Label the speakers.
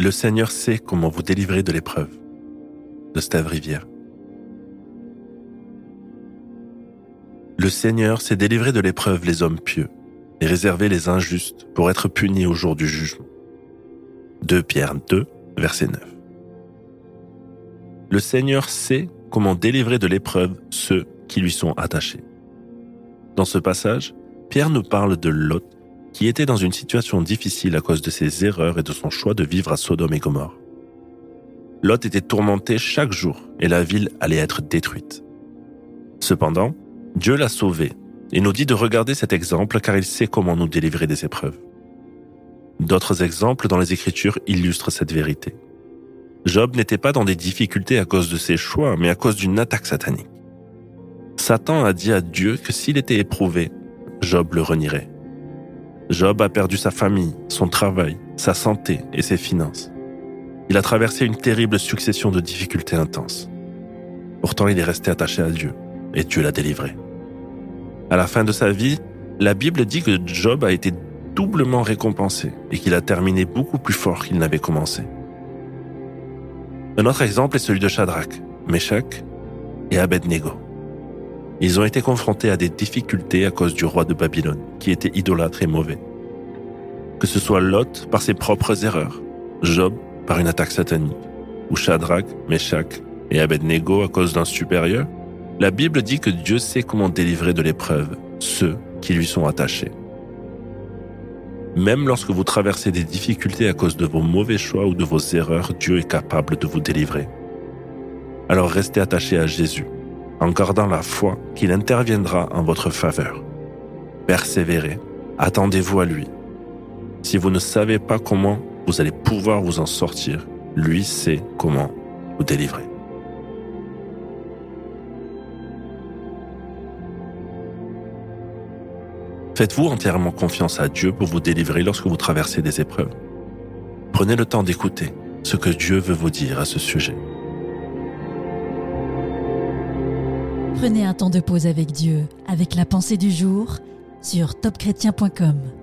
Speaker 1: Le Seigneur sait comment vous délivrer de l'épreuve. De Steve Rivière. Le Seigneur sait délivrer de l'épreuve les hommes pieux et réserver les injustes pour être punis au jour du jugement. 2 Pierre 2, verset 9. Le Seigneur sait comment délivrer de l'épreuve ceux qui lui sont attachés. Dans ce passage, Pierre nous parle de Lot, qui était dans une situation difficile à cause de ses erreurs et de son choix de vivre à Sodome et Gomorrhe. Lot était tourmenté chaque jour et la ville allait être détruite. Cependant, Dieu l'a sauvé et nous dit de regarder cet exemple car il sait comment nous délivrer des épreuves. D'autres exemples dans les Écritures illustrent cette vérité. Job n'était pas dans des difficultés à cause de ses choix, mais à cause d'une attaque satanique. Satan a dit à Dieu que s'il était éprouvé, Job le renierait. Job a perdu sa famille, son travail, sa santé et ses finances. Il a traversé une terrible succession de difficultés intenses. Pourtant, il est resté attaché à Dieu, et Dieu l'a délivré. À la fin de sa vie, la Bible dit que Job a été doublement récompensé et qu'il a terminé beaucoup plus fort qu'il n'avait commencé. Un autre exemple est celui de Shadrach, Meshach et Abednego. Ils ont été confrontés à des difficultés à cause du roi de Babylone, qui était idolâtre et mauvais. Que ce soit Lot par ses propres erreurs, Job par une attaque satanique, ou Shadrach, Meshach et Abednego à cause d'un supérieur, la Bible dit que Dieu sait comment délivrer de l'épreuve ceux qui lui sont attachés. Même lorsque vous traversez des difficultés à cause de vos mauvais choix ou de vos erreurs, Dieu est capable de vous délivrer. Alors restez attachés à Jésus, en gardant la foi qu'il interviendra en votre faveur. Persévérez, attendez-vous à lui. Si vous ne savez pas comment vous allez pouvoir vous en sortir, lui sait comment vous délivrer. Faites-vous entièrement confiance à Dieu pour vous délivrer lorsque vous traversez des épreuves. Prenez le temps d'écouter ce que Dieu veut vous dire à ce sujet.
Speaker 2: Prenez un temps de pause avec Dieu, avec la pensée du jour, sur topchrétien.com.